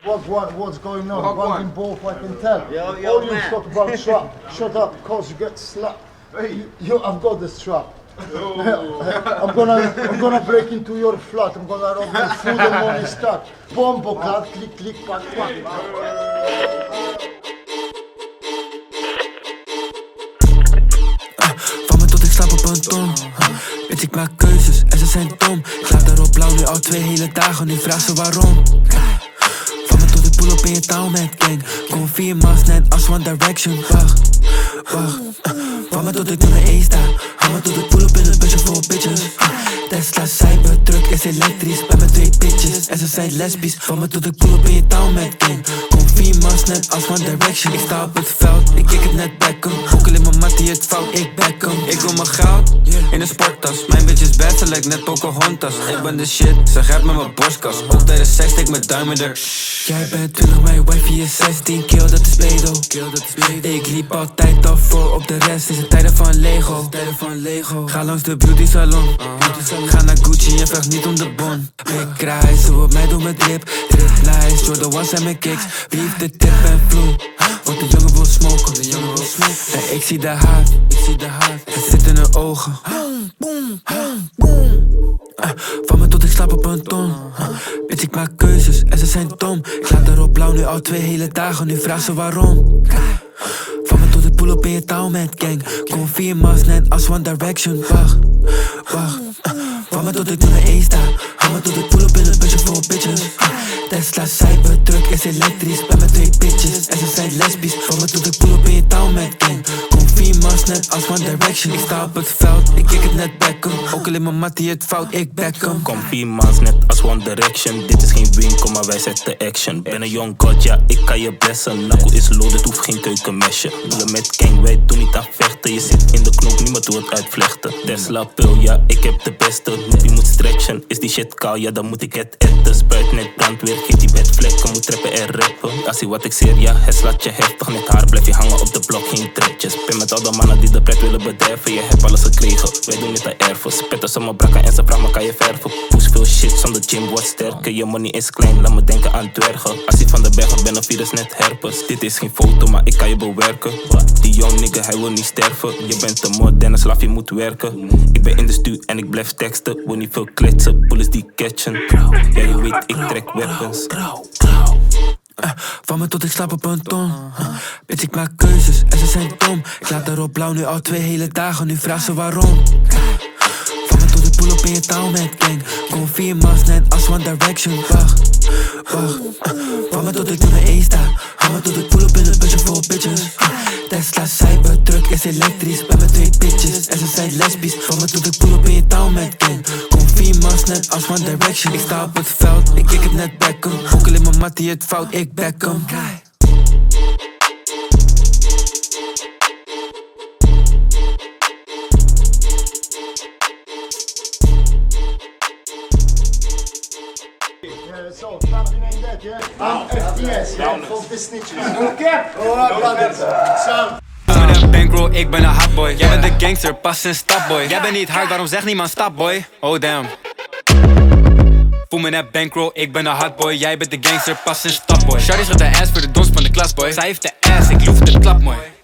What's going on? What? One in both, I can tell. Yo, All you man. talk about trap. Shut up, cause you get slapped. I've got this trap. I'm gonna break into your flat. I'm gonna rob your food and money stack. Bombo clad, click, click, pack, pack. Van me tot ik slaap op een ton. Bitch, ik maak keuzes en ze zijn dom. Ik laat erop blauw nu al 2 hele dagen, nu vraag ze waarom. Van me tot ik pull op in je touw met gang. Kom 4 maals net als One Direction. Wacht. Van me tot ik door de E sta. Van me tot ik pull op in een busje vol bitches. Tesla, Cybertruck is elektrisch bij mijn 2 bitches. En ze zijn lesbisch. Van me tot ik pull op in je touw met gang. Kom 4 maals net als One Direction. Ik sta op het veld, ik kick het net Beckham. Boekel in mijn mattie, het fout, ik back hem. Ik wil mijn goud in een sporttas. Mijn bitch is bad, ze lijkt net Pocahontas. Ik ben de shit, ze gaat met mijn borstkas. Ook tijdens seks, steek mijn duim in er. Jij bent 20, mijn wifey is 16. Kill, dat is pedo. Ik liep altijd al voor op de rest. Is het tijden van Lego. Ga langs de beauty salon. Ga naar Gucci en vraag niet om de bon. Ik krijg ze op mij door mijn drip. Driplijst, Jordan was en mijn kicks. Wie heeft de tip en vloe? Want de jongen wil smoken. En ik zie de haat. Het zit in hun ogen. Van me tot ik slaap op een ton. Bitch, ik maak keuzes en ze zijn dom. Ik laat erop blauw nu al 2 hele dagen, nu vraag ze waarom. Van me tot ik pull op in je touw met gang. Kom 4 maals net als One Direction. Wacht. Van me tot ik door de E sta. Van me tot ik pull op in een busje vol bitches. Tesla, Cybertruck is elektrisch bij mijn 2 bitches. En ze zijn lesbisch. Van me tot ik pull op in je touw met gang. Kom 4 maals net als One Direction. Ik sta op het veld, ik kick het net Beckham. Ook al in mijn mattie het fout, ik back hem. Kom 4 maals net als One Direction. Dit is geen winkel, maar wij zetten action. Ben een young god, ja, ik kan je blessen. Nakko is loaded, hoeft geen keukenmesje. Bullen met gang, wij doen niet aan vechten. Je zit in de knop, niemand doet het uitvlechten. Tesla pil, ja, ik heb de beste. Noepie moet stretchen, is die shit kaal, ja, dan moet ik het etten. Spuit net brandweer, geef die bed vlekken. Moet trappen en rappen. Als je wat ik zeg, ja, het slaat je heftig. Net haar blijf je hangen op de blok, geen trekjes. Ben met al de mannen die de pret willen bederven. Je hebt alles gekregen, wij doen het aan erven. Spetten ze me brakken en ze vragen me, kan je verven? Poes veel shit, zonder gym wordt sterker. Je money is klein, laat me denken aan dwergen. Als ik van de bergen ben, een virus net herpes. Dit is geen foto, maar ik kan je bewerken. Die young nigga, hij wil niet sterven. Je bent te modern, slaaf, je moet werken. Ik ben in de stu en ik blijf teksten. Wil niet veel kletsen, bullets die catchen. Ja, je weet, ik trek weapons. Van me tot ik slaap op een ton. Bitch, ik maak keuzes en ze zijn dom. Ik laat erop blauw nu al 2 hele dagen, nu vraag ze waarom. Van me tot ik pull op in je touw met gang. Kom 4 maals net als One Direction. Wacht. Van me tot ik door de E sta. Van me tot ik pull op in een busje vol bitches. Tesla, Cybertruck is elektrisch bij mijn 2 bitches. En ze zijn lesbisch. Van me tot ik pull op in je touw met gang. Kom 4 maals net als One Direction. Ik sta op het veld, ik kick het net Beckham. Ook al in mijn mattie het fout, ik back hem. So, clapping in that, yeah? I'm FDS, yeah? From the snitches. Okay? Alright, brothers. Sound. Met een bankroll, ik ben een hotboy. Jij bent de gangster, pas een stapboy. Jij bent niet hard, waarom zegt niemand stapboy? Oh damn. Voel me net bankroll, ik ben een hotboy. Jij bent de gangster, pas een stapboy. Shawty schat de ass voor de dons van de klas, boy. Zij heeft de ass, ik loef de klap, mooi.